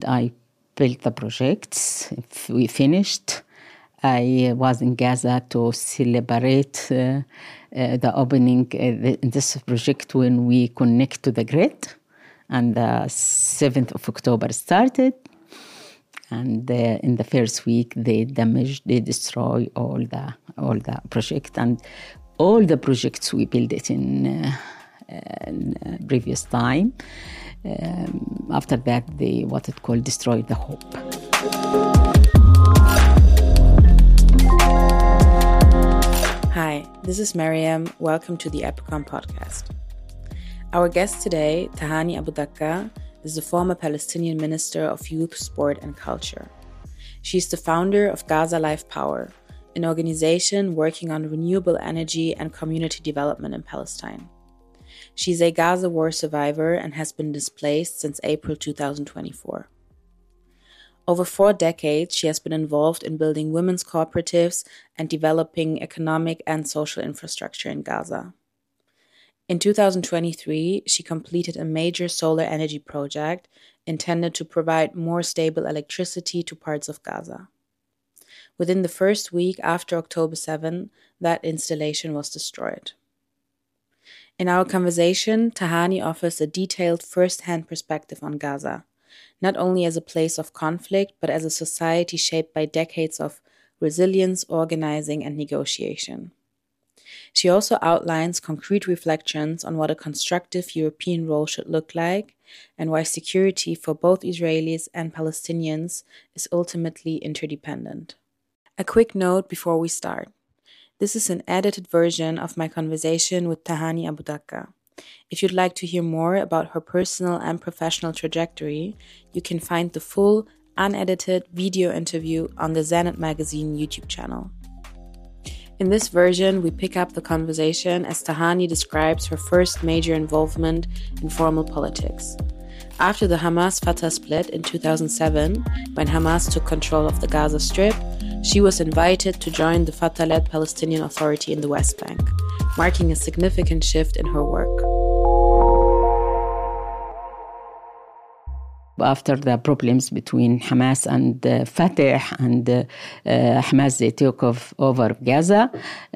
I built the projects. We finished. I was in Gaza to celebrate the opening this project when we connect to the grid. And the 7th of October started. And in the first week, they destroy all the project. And all the projects we built it in previous time. After that, they destroy the hope. Hi, this is Mariam. Welcome to the Epicom podcast. Our guest today, Tahani Abu Dakka, is the former Palestinian Minister of Youth, Sport and Culture. She's the founder of Gaza Life Power, an organization working on renewable energy and community development in Palestine. She's a Gaza war survivor and has been displaced since April 2024. Over 4 decades, she has been involved in building women's cooperatives and developing economic and social infrastructure in Gaza. In 2023, she completed a major solar energy project intended to provide more stable electricity to parts of Gaza. Within the first week after October 7, that installation was destroyed. In our conversation, Tahani offers a detailed first-hand perspective on Gaza, not only as a place of conflict, but as a society shaped by decades of resilience, organizing, and negotiation. She also outlines concrete reflections on what a constructive European role should look like and why security for both Israelis and Palestinians is ultimately interdependent. A quick note before we start. This is an edited version of my conversation with Tahani Abu Dakka. If you'd like to hear more about her personal and professional trajectory, you can find the full, unedited video interview on the Zenit Magazine YouTube channel. In this version, we pick up the conversation as Tahani describes her first major involvement in formal politics. After the Hamas-Fatah split in 2007, when Hamas took control of the Gaza Strip, she was invited to join the Fatah-led Palestinian Authority in the West Bank, marking a significant shift in her work. After the problems between Hamas and Fatah and Hamas, they took over Gaza.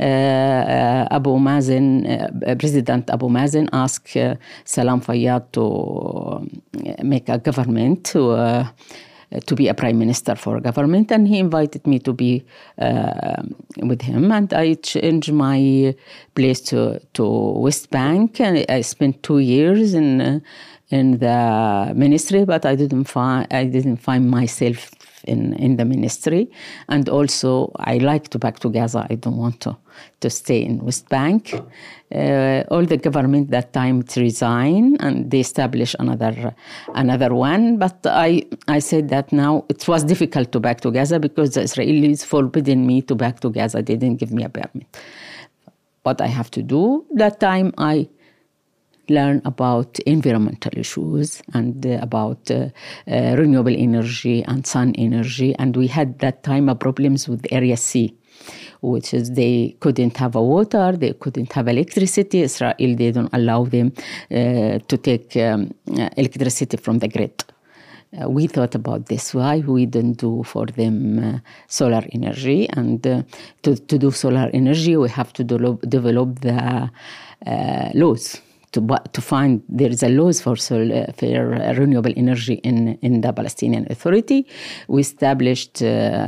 President Abu Mazen asked Salam Fayyad to make a government, to be a prime minister for a government, and he invited me to be with him, and I changed my place to West Bank, and I spent 2 years in the ministry, but I didn't find myself in the ministry. And also, I like to back to Gaza. I don't want to stay in West Bank. All the government that time resigned, and they established another one. But I said that now it was difficult to back to Gaza because the Israelis forbidden me to back to Gaza. They didn't give me a permit. What I have to do, that time I learn about environmental issues and about renewable energy and sun energy. And we had that time problems with Area C, which is they couldn't have water, they couldn't have electricity. Israel, they don't allow them to take electricity from the grid. We thought about this, why we didn't do for them solar energy. And to do solar energy, we have to develop the laws. To find there is a laws for renewable energy in the Palestinian Authority. We established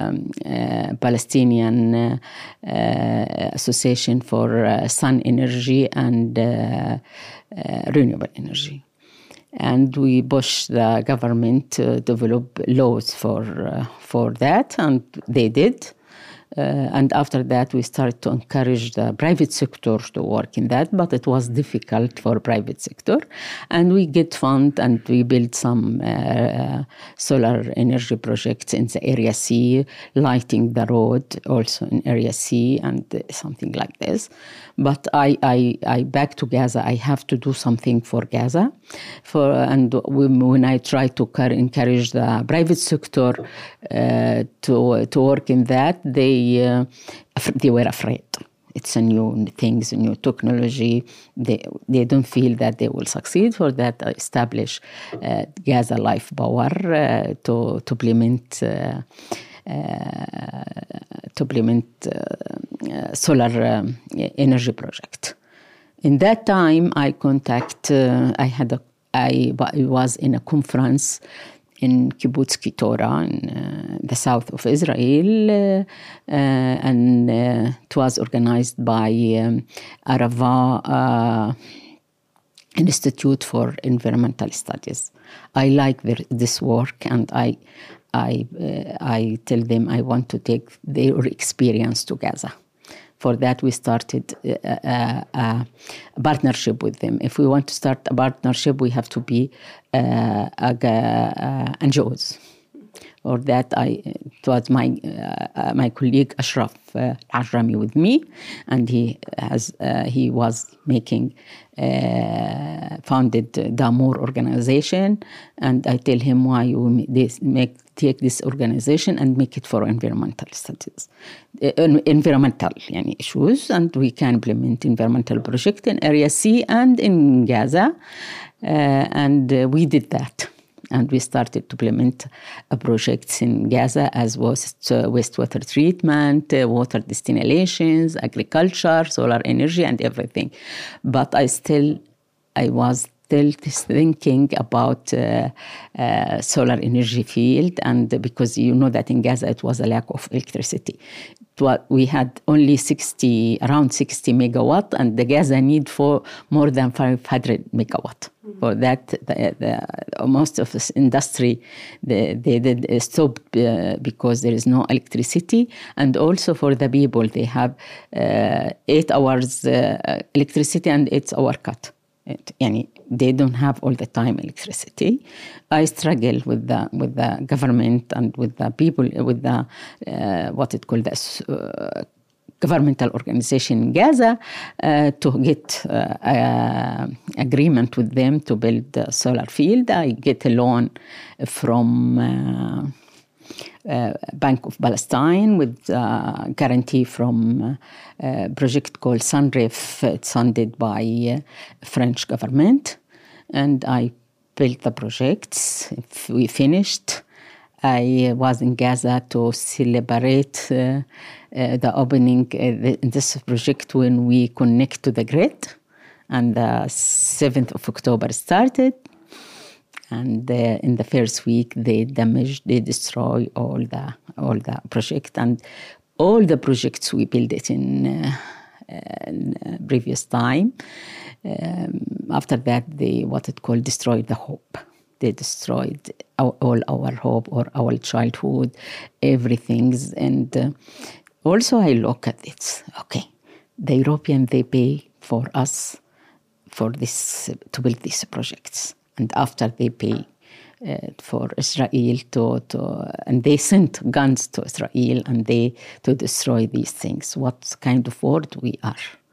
Palestinian Association for Sun Energy and Renewable Energy. And we pushed the government to develop laws for that, and they did. And after that, we started to encourage the private sector to work in that, but it was difficult for private sector. And we get fund and we build some solar energy projects in the Area C, lighting the road also in Area C and something like this. But I back to Gaza, I have to do something for Gaza. When I try to encourage the private sector to work in that, they were afraid. it's a new things, a new technology. They don't feel that they will succeed. For that, I establish Gaza Life Power to implement solar energy project. In that time, I was in a conference in Kibbutz Ketora in the south of Israel, and it was organized by Arava Institute for Environmental Studies. I like this work, and I tell them I want to take their experience to Gaza. For that, we started a partnership with them. If we want to start a partnership, we have to be NGOs. For that, it was my colleague Ashraf Ajrami with me, and he was making founded Damur organization, and I tell him why you take this organization and make it for environmental studies, environmental issues, and we can implement environmental project in Area C and in Gaza, and we did that. And we started to implement projects in Gaza as wastewater treatment, water destinations, agriculture, solar energy, and everything. But I was still thinking about solar energy field, and because you know that in Gaza it was a lack of electricity. We had only around 60 megawatt, and the Gaza need for more than 500 megawatt. Mm-hmm. For that, most of this industry, they did stop because there is no electricity. And also for the people, they have 8 hours electricity and 8 hour cut. They don't have all the time electricity. I struggle with the government and with the people, with the what it called governmental organization in Gaza to get agreement with them to build a solar field. I get a loan from Bank of Palestine with guarantee from a project called Sunref. It's funded by French government, and I built the projects. We finished. I was in Gaza to celebrate the opening in this project when we connect to the grid, and the 7th of October started. And in the first week, they destroy all the project, and all the projects we built it in previous time. After that, they destroyed the hope. They destroyed all our hope or our childhood, everything. And also, I look at it. Okay, the Europeans, they pay for us for this to build these projects. And after they pay for Israel and they sent guns to Israel and to destroy these things. What kind of world we are?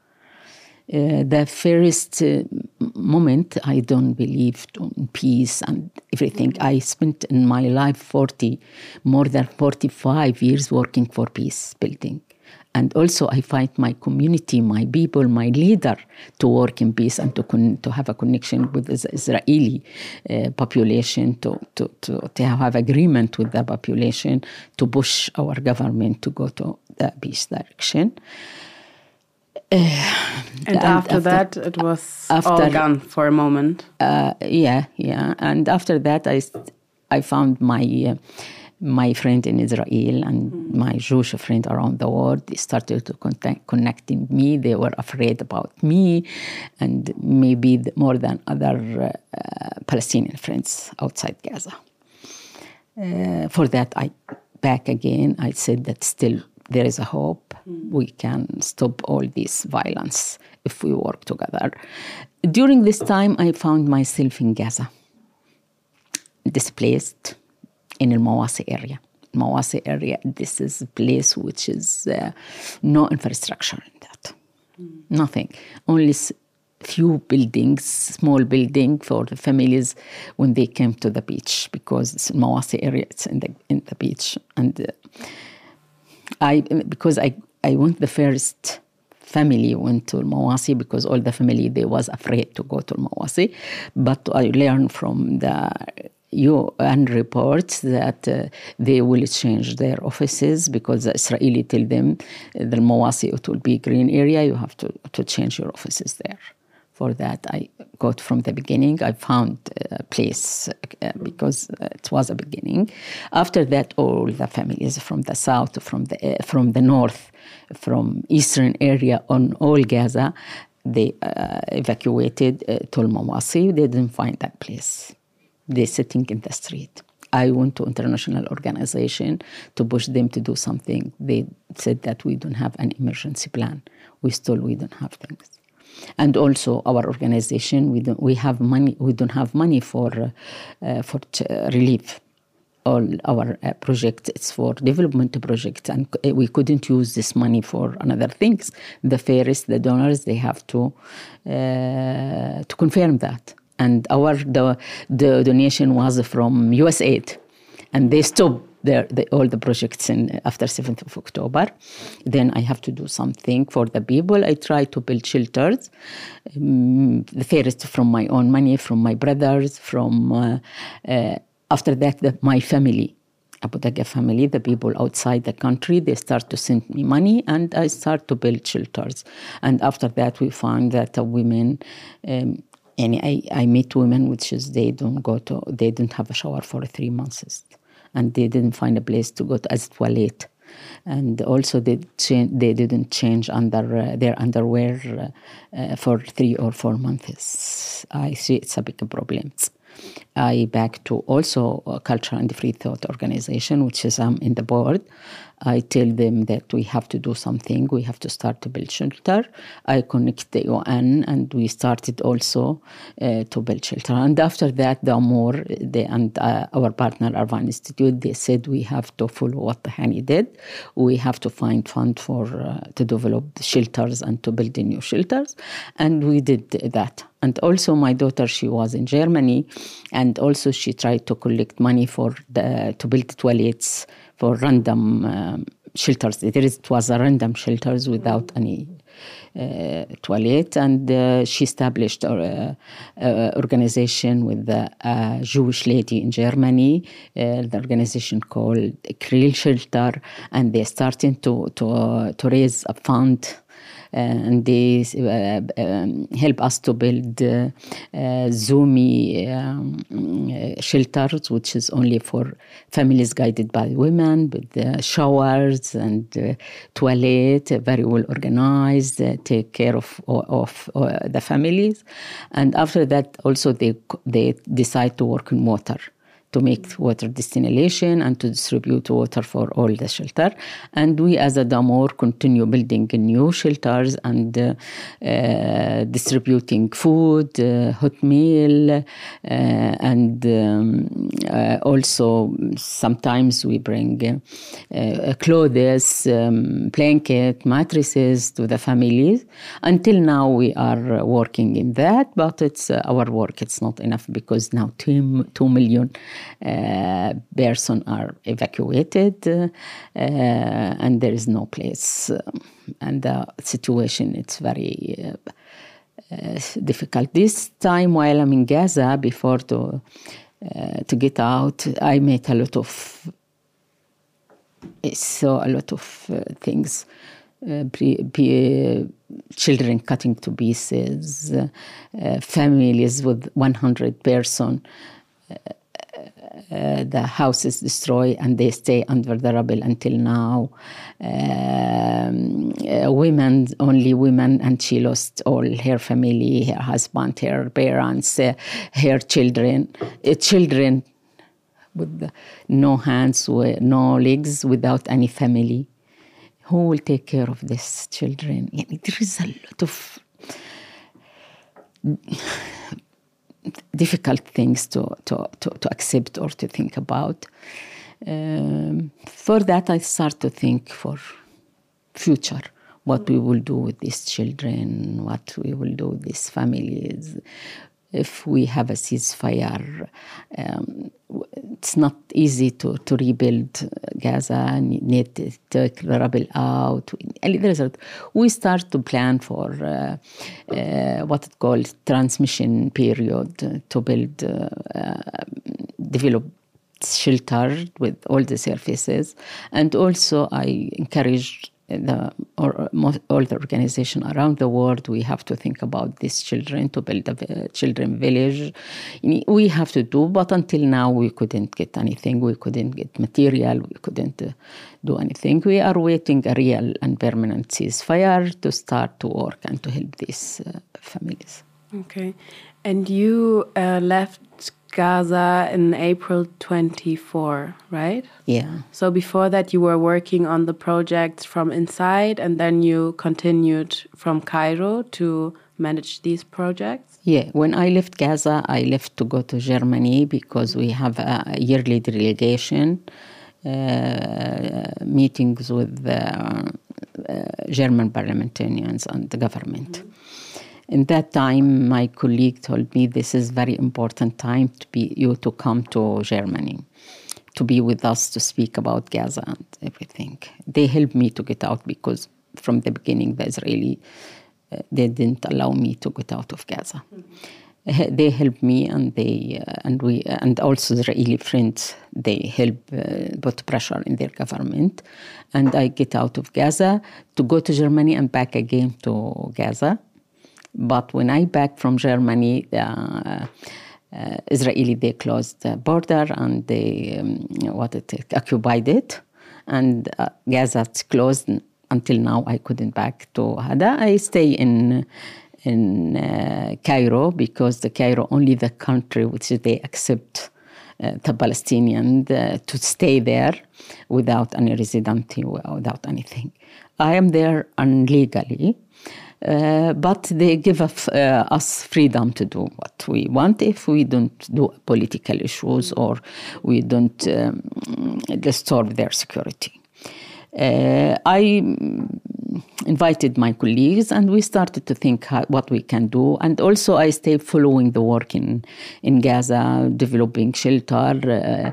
The first moment, I don't believe in peace and everything. I spent in my life more than 45 years working for peace building. And also I fight my community, my people, my leader to work in peace and to have a connection with the Israeli population, to have agreement with the population, to push our government to go to the peace direction. And after that, it was all gone for a moment. Yeah. And after that, I found my friend in Israel and my Jewish friend around the world. They started to connecting me. They were afraid about me, and maybe more than other Palestinian friends outside Gaza. For that, I back again. I said that still there is a hope. We can stop all this violence if we work together. During this time, I found myself in Gaza, displaced in the Mawasi area. Mawasi area, this is a place which is no infrastructure in that. Nothing. Only few buildings, small building for the families when they came to the beach, because Mawasi area, it's in the beach. And because I went the family went to Mawasi because all the family, they was afraid to go to Mawasi. But I learned from the UN reports that they will change their offices because the Israeli tell them the Mawasi, it will be green area, you have to change your offices there. For that, I got from the beginning. I found a place because it was a beginning. After that, all the families from the south, from the north, from eastern area on all Gaza, they evacuated to Mawasi. They didn't find that place. They're sitting in the street. I went to international organization to push them to do something. They said that we don't have an emergency plan. We don't have things. And also our organization, we don't have money for relief. All our projects, it's for development projects, and we couldn't use this money for another things. The fairs, the donors, they have to confirm that. And the donation was from USAID, and they stopped all the projects after 7th of October. Then I have to do something for the people. I try to build shelters. The first from my own money, from my brothers, after that, my family, Abu Daga family, the people outside the country, they start to send me money, and I start to build shelters. And after that, we found that the women, and I meet women which is they don't have a shower for 3 months. And they didn't find a place to go to as toilet. And also they didn't change their underwear for 3 or 4 months. I see it's a big problem. I back to also a Culture and Free Thought organization, which is in the board. I tell them that we have to do something. We have to start to build shelter. I connect the UN, and we started also to build shelter. And after that, our partner, Arvan Institute, they said we have to follow what Hani did. We have to find fund to develop the and to build the new shelters. And we did that. And also my daughter, she was in Germany, and also she tried to collect money to build toilets for random shelters. It was a random shelters without any toilet, and she established an organization with a Jewish lady in Germany, the organization called Kriel Shelter, and they're starting to raise a fund. And they help us to build Zumi shelters, which is only for families guided by women, with showers and toilet, very well organized, take care of the families. And after that, also they decide to work in water, to make water distillation and to distribute water for all the shelter. And we as a Damour continue building new shelters and distributing food, hot meal, and also sometimes we bring clothes, blanket, mattresses to the families. Until now we are working in that, but it's our work, it's not enough because now 2 million persons are evacuated, and there is no place. And the situation, it's very difficult. This time while I'm in Gaza, before to get out, I met a lot of things. Children cutting to pieces, families with 100 persons. The house is destroyed and they stay under the rubble until now. Only women, and she lost all her family, her husband, her parents, her children. Children with no hands, no legs, without any family. Who will take care of these children? There is a lot of difficult things to accept or to think about. For that, I start to think for future, what we will do with these children, what we will do with these families. if we have a ceasefire, it's not easy to rebuild Gaza. Need to take the rebel out. We start to plan for what it called transmission period to build, develop shelter with all the services. And also I encouraged all the organization around the world. We have to think about these children, to build a children village. We have to do, but until now we couldn't get anything. We couldn't get material. We couldn't do anything. We are waiting a real and permanent ceasefire to start to work and to help these families. Okay. And you left Gaza in April 24, right? Yeah. So before that you were working on the projects from inside, and then you continued from Cairo to manage these projects? Yeah. When I left Gaza, I left to go to Germany because we have a yearly delegation meetings with German parliamentarians and the government. In that time, my colleague told me this is very important time to come to Germany, to be with us, to speak about Gaza and everything. They helped me to get out because from the beginning, the Israeli, they didn't allow me to get out of Gaza. Mm-hmm. They helped me, and also Israeli friends, they help put pressure in their government. And I get out of Gaza to go to Germany and back again to Gaza. But when I back from Germany, Israeli, they closed the border and they occupied it. And Gaza's closed until now. I couldn't back to Hada. I stay in Cairo because the Cairo only the country which they accept the Palestinian to stay there without any residency, without anything. I am there illegally. But they give us freedom to do what we want if we don't do political issues or we don't disturb their security. I invited my colleagues and we started to think what we can do. And also I stayed following the work in Gaza, developing shelter,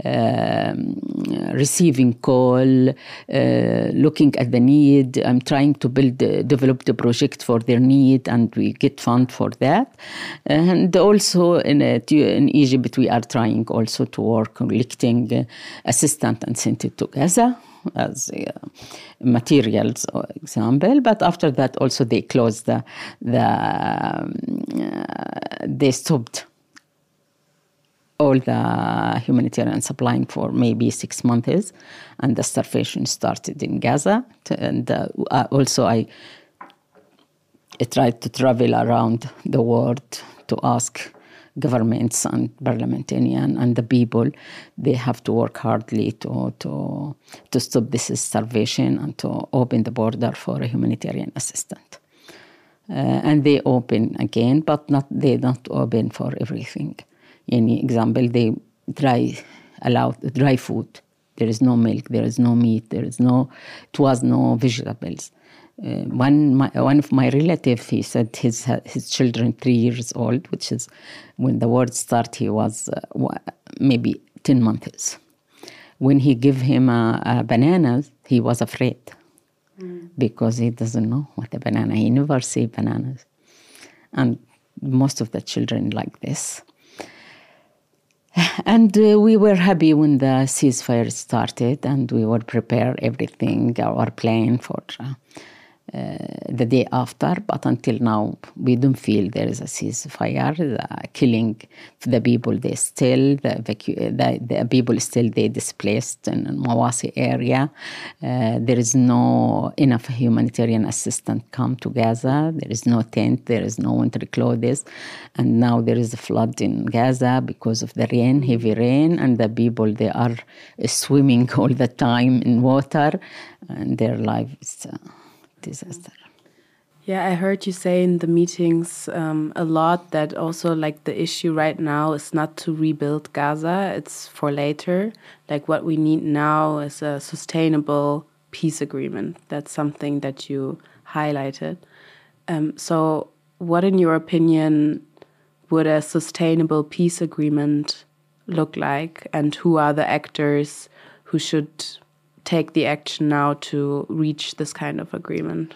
receiving call, looking at the need. I'm trying to develop the project for their need, and we get fund for that. And also in Egypt, we are trying also to work collecting assistance and send it to Gaza as materials, for example. But after that, also they closed they stopped all the humanitarian supplying for maybe 6 months, and the starvation started in Gaza. And also I tried to travel around the world to ask governments and parliamentarians and the people. They have to work hardly to stop this starvation and to open the border for a humanitarian assistance. And they open again, but they not open for everything. Any example, they allow dry food. There is no milk, there is no meat, it was no vegetables. One of my relatives, he said his children 3 years old, which is when the war started, he was maybe 10 months. When he gave him bananas, he was afraid because he doesn't know what a banana. He never see bananas, and most of the children like this. And we were happy when the ceasefire started, and we were prepare everything, our plan for the day after. But until now, we don't feel there is a ceasefire. The killing the people, the people still they displaced in Mawasi area. There is no enough humanitarian assistance come to Gaza. There is no tent. There is no winter clothes. And now there is a flood in Gaza because of the rain, heavy rain, and the people, they are swimming all the time in water, and their life is disaster. Yeah, I heard you say in the meetings a lot that also like the issue right now is not to rebuild Gaza, it's for later. Like what we need now is a sustainable peace agreement. That's something that you highlighted. So what in your opinion would a sustainable peace agreement look like, and who are the actors who should take the action now to reach this kind of agreement?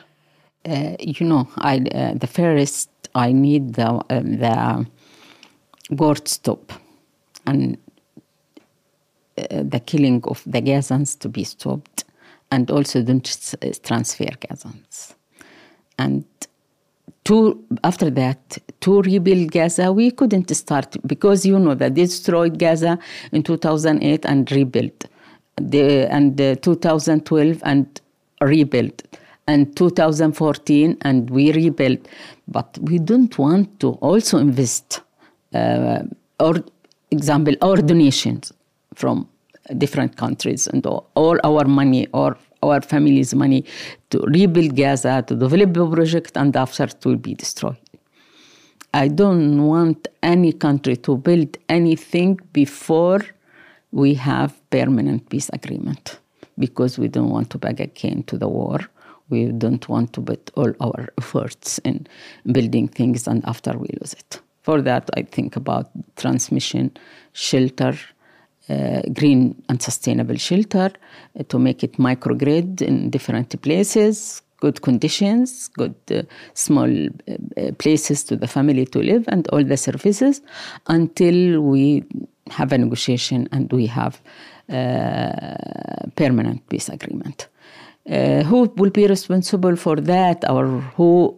The first, I need the war to stop, and the killing of the Gazans to be stopped, and also don't transfer Gazans. And after that, to rebuild Gaza, we couldn't start because they destroyed Gaza in 2008 and rebuilt, and 2012 and rebuilt, and 2014 and we rebuilt. But we don't want to also invest, our donations from different countries and all our money or our family's money to rebuild Gaza, to develop a project, and after it will be destroyed. I don't want any country to build anything before we have permanent peace agreement, because we don't want to back again to the war. We don't want to put all our efforts in building things and after we lose it. For that, I think about transmission, shelter, green and sustainable shelter, to make it microgrid in different places, good conditions, good small places to the family to live, and all the services until we have a negotiation and we have permanent peace agreement. Who will be responsible for that, or who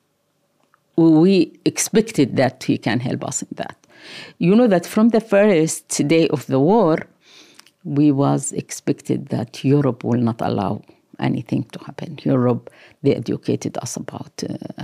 we expected that he can help us in that? That from the first day of the war, we was expected that Europe will not allow anything to happen. Europe, they educated us about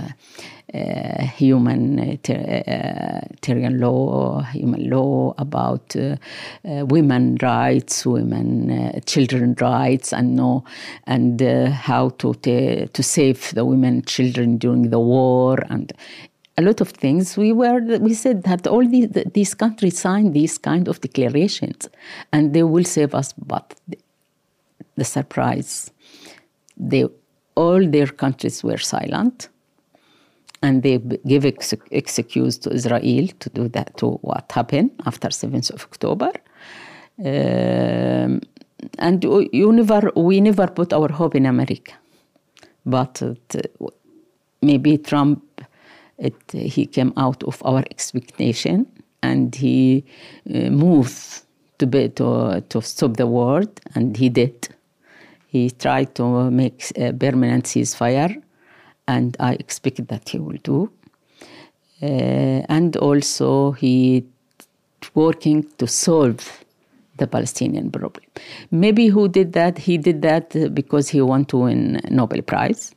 humanitarian law, human law, about women rights, children rights, and how to save the women, children during the war, and a lot of things. We said that all these countries signed these kind of declarations, and they will save us. But the surprise, all their countries were silent, and they give excuse to Israel to do that, to what happened after 7th of October. And we never put our hope in America. But maybe Trump, he came out of our expectation, and he moved to stop the war, and he did. He tried to make a permanent ceasefire, and I expect that he will do. And also he working to solve the Palestinian problem. Maybe who did that? He did that because he want to win a Nobel Prize.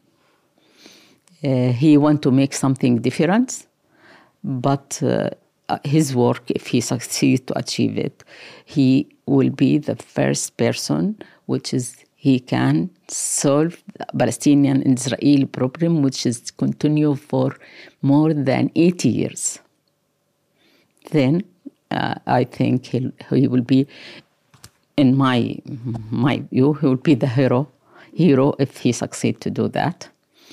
He want to make something different, but his work, if he succeeds to achieve it, he will be the first person he can solve the Palestinian and Israeli problem, which is continue for more than 80 years. Then I think he will be, in my view, he will be the hero if he succeeds to do that.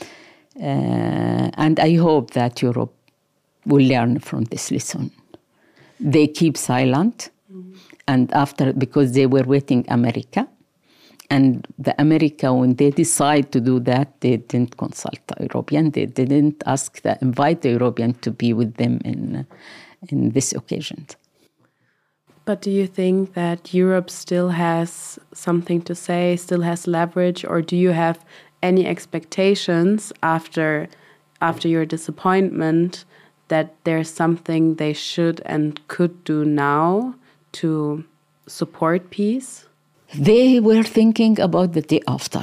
And I hope that Europe will learn from this lesson. They keep silent, and because they were waiting America, and the America, when they decide to do that, they didn't consult the European. They didn't invite the European to be with them in this occasion. But do you think that Europe still has something to say, still has leverage, or do you have any expectations after your disappointment that there's something they should and could do now to support peace? They were thinking about the day after.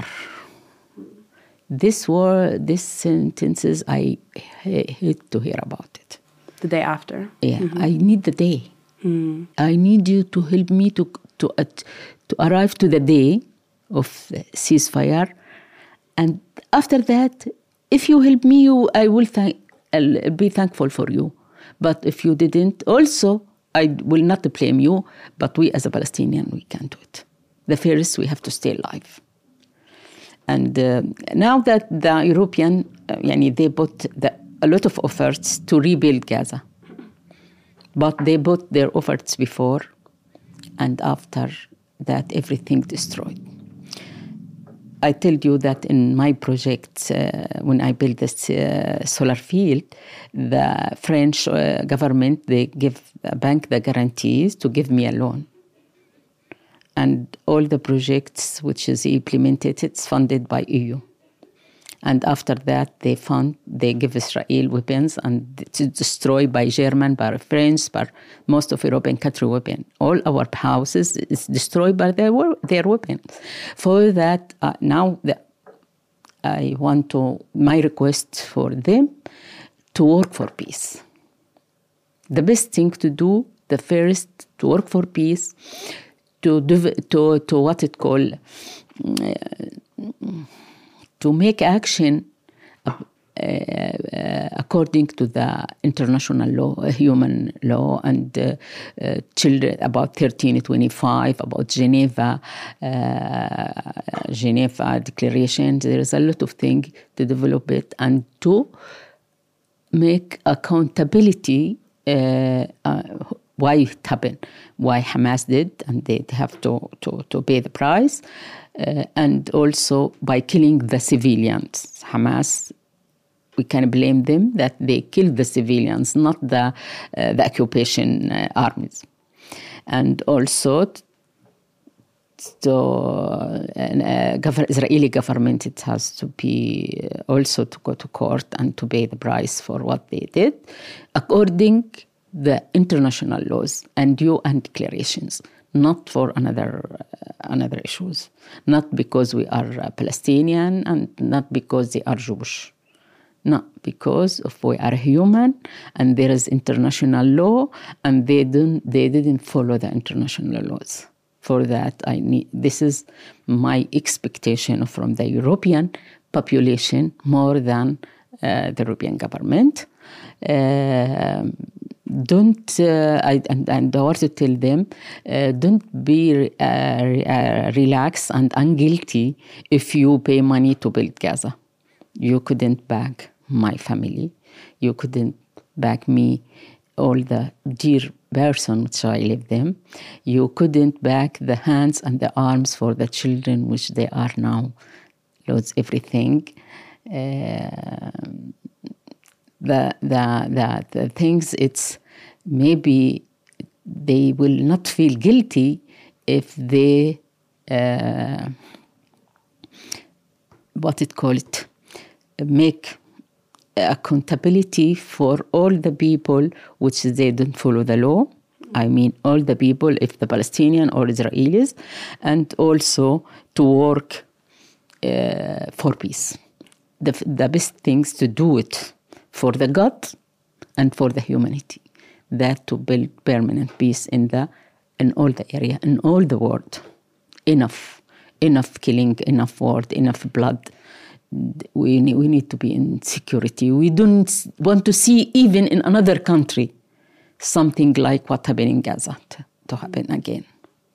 These sentences, I hate to hear about it. The day after? Yeah, I need the day. I need you to help me to arrive to the day of ceasefire. And after that, if you help me, I will be thankful for you. But if you didn't, also, I will not blame you. But we as a Palestinian, we can't do it. The first, we have to stay alive. And now that the European, they put a lot of efforts to rebuild Gaza. But they put their efforts before, and after that, everything destroyed. I told you that in my project, when I built this solar field, the French government, they give the bank the guarantees to give me a loan. And all the projects which is implemented, it's funded by EU. And after that, they give Israel weapons and it's destroyed by German, by French, by most of European country weapon. All our houses is destroyed by their weapons. For that, now I want my request for them to work for peace. The best thing to do, the first, to work for peace, to what it called, to make action according to the international law, human law, and children about 1325, about Geneva Declaration. There is a lot of things to develop it and to make accountability why it happened, why Hamas did, and they have to pay the price. And also by killing the civilians. Hamas, we can blame them that they killed the civilians, not the occupation armies. And also, Israeli government, it has to be also to go to court and to pay the price for what they did, according the international laws and UN declarations. Not for another issues, not because we are Palestinian and not because they are Jewish. No, because we are human and there is international law and they didn't follow the international laws. For that, this is my expectation from the European population more than the European government. Don't and I want to tell them, don't be relaxed and unguilty if you pay money to build Gaza. You couldn't back my family. You couldn't back me, all the dear person which I live them. You couldn't back the hands and the arms for the children which they are now lose everything. The things, it's maybe they will not feel guilty if they make accountability for all the people which they don't follow the law. I mean all the people, if the Palestinian or Israelis, and also to work for peace. The best things to do it for the God and for the humanity, that to build permanent peace in all the area, in all the world. Enough killing, enough war, enough blood. We need to be in security. We don't want to see even in another country something like what happened in Gaza to happen again.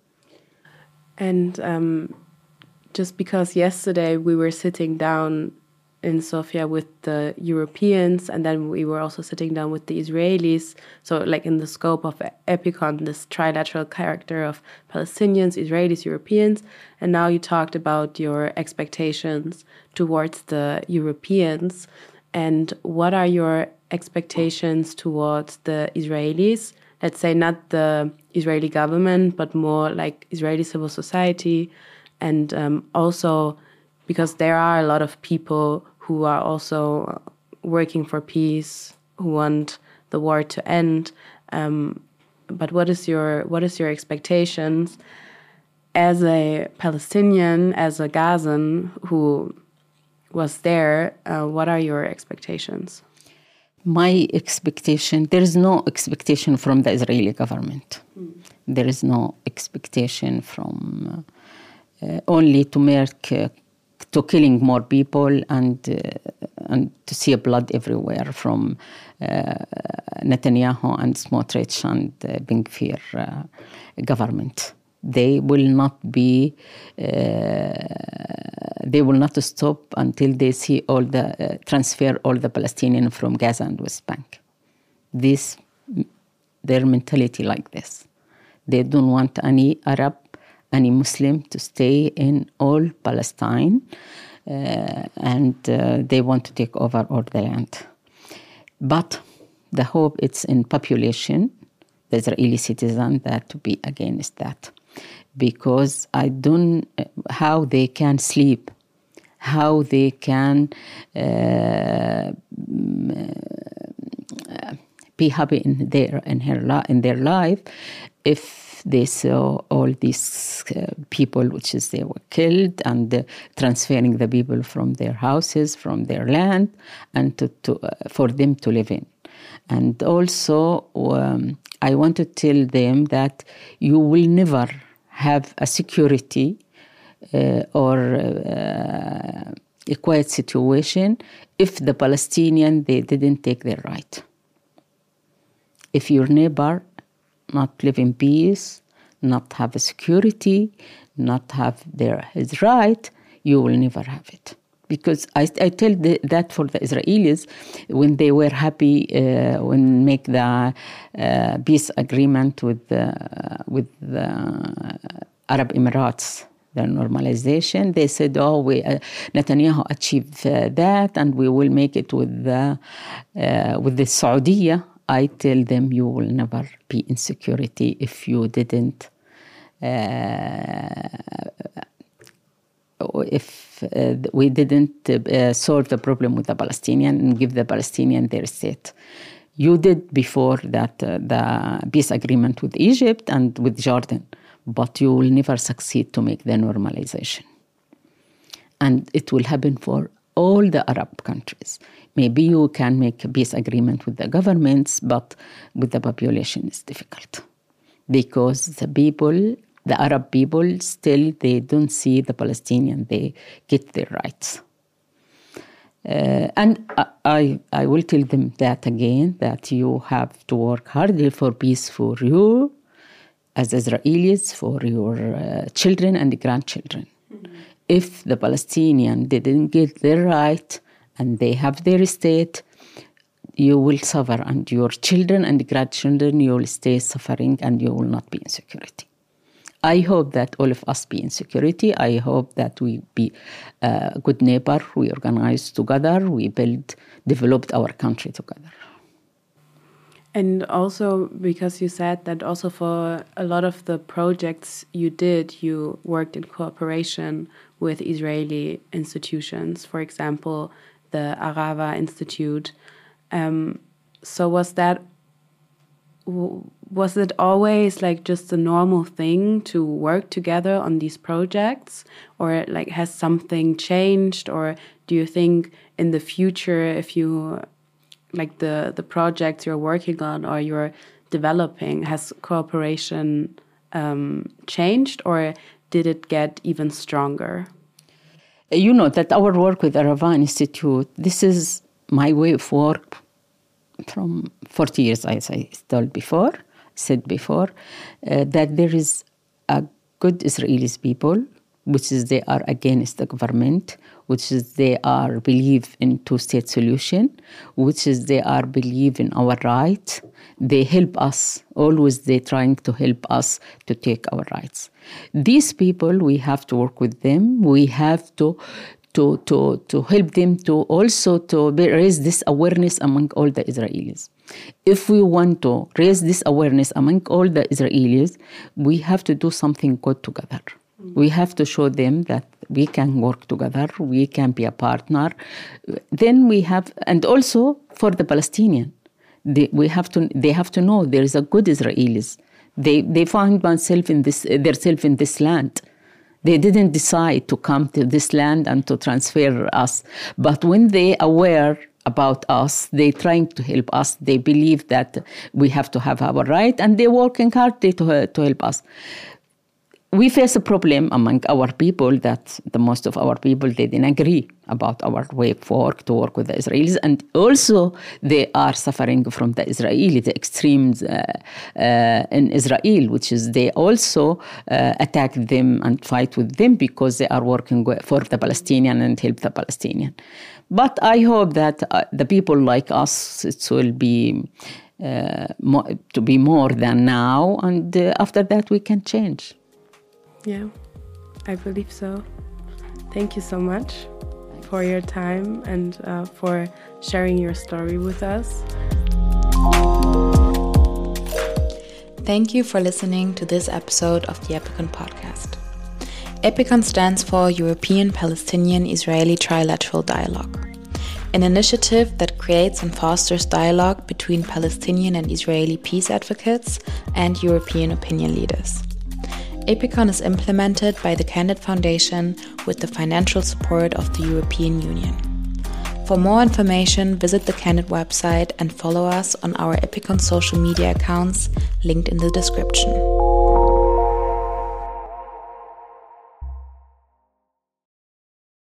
And just because yesterday we were sitting down in Sofia with the Europeans, and then we were also sitting down with the Israelis. So like in the scope of EPICON, this trilateral character of Palestinians, Israelis, Europeans. And now you talked about your expectations towards the Europeans. And what are your expectations towards the Israelis? Let's say not the Israeli government, but more like Israeli civil society. And also because there are a lot of people who are also working for peace, who want the war to end. But what is your expectations as a Palestinian, as a Gazan who was there? What are your expectations? My expectation, there is no expectation from the Israeli government. There is no expectation from only to make to killing more people and to see blood everywhere from Netanyahu and Smotrich and Ben Gvir government. They will not be. They will not stop until they see all the transfer all the Palestinians from Gaza and West Bank. This their mentality like this. They don't want any Arab, any Muslim to stay in all Palestine, and they want to take over all the land. But the hope it's in population, the Israeli citizen, that to be against that. Because I don't, how they can sleep, how they can be happy in their life if they saw all these people, which is they were killed, and transferring the people from their houses, from their land, and for them to live in. And also, I want to tell them that you will never have a security or a quiet situation if the Palestinian, they didn't take their right. If your neighbor not live in peace, not have a security, not have his right, you will never have it. Because I tell that for the Israelis, when they were happy when make the peace agreement with the Arab Emirates, the normalization, they said, Netanyahu achieved that, and we will make it with the Saudi. I tell them, you will never be in security if you didn't if we didn't solve the problem with the Palestinian and give the Palestinian their state. You did before that the peace agreement with Egypt and with Jordan, but you will never succeed to make the normalization. And it will happen for all the Arab countries. Maybe you can make a peace agreement with the governments, but with the population it's difficult. Because the Arab people, still they don't see the Palestinian, they get their rights. And I will tell them that again, that you have to work harder for peace for you as Israelis, for your children and grandchildren. Mm-hmm. If the Palestinian didn't get their right and they have their state, you will suffer, and your children and grandchildren, you will stay suffering, and you will not be in security. I hope that all of us be in security. I hope that we be a good neighbor. We organize together. We developed our country together. And also, because you said that also for a lot of the projects you did, you worked in cooperation with Israeli institutions, for example, the Arava Institute. So was it always like just a normal thing to work together on these projects, or like has something changed? Or do you think in the future, if you like the projects you're working on or you're developing, has cooperation changed, or did it get even stronger? You know that our work with Arava Institute, this is my way of work from 40 years, as I said before, that there is a good Israelis people, which is they are against the government, which is they are believe in two-state solution, which is they are believe in our rights. They help us, always they trying to help us to take our rights. These people, we have to work with them. We have to help them to also to raise this awareness among all the Israelis. If we want to raise this awareness among all the Israelis, we have to do something good together. We have to show them that we can work together, we can be a partner. Then we have, and also for the Palestinian, they have to know there is a good Israelis. They find themselves in this land. They didn't decide to come to this land and to transfer us. But when they aware about us, they're trying to help us. They believe that we have to have our right, and they're working hard to help us. We face a problem among our people that the most of our people, they didn't agree about our way of work, to work with the Israelis. And also they are suffering from the extremes in Israel, which is they also attack them and fight with them because they are working for the Palestinian and help the Palestinian. But I hope that the people like us, it will be to be more than now, and after that we can change. Yeah, I believe so. Thank you so much for your time and for sharing your story with us. Thank you for listening to this episode of the Epicon podcast. Epicon stands for European Palestinian Israeli Trilateral Dialogue, an initiative that creates and fosters dialogue between Palestinian and Israeli peace advocates and European opinion leaders. Epicon is implemented by the Candid Foundation with the financial support of the European Union. For more information, visit the Candid website and follow us on our Epicon social media accounts linked in the description.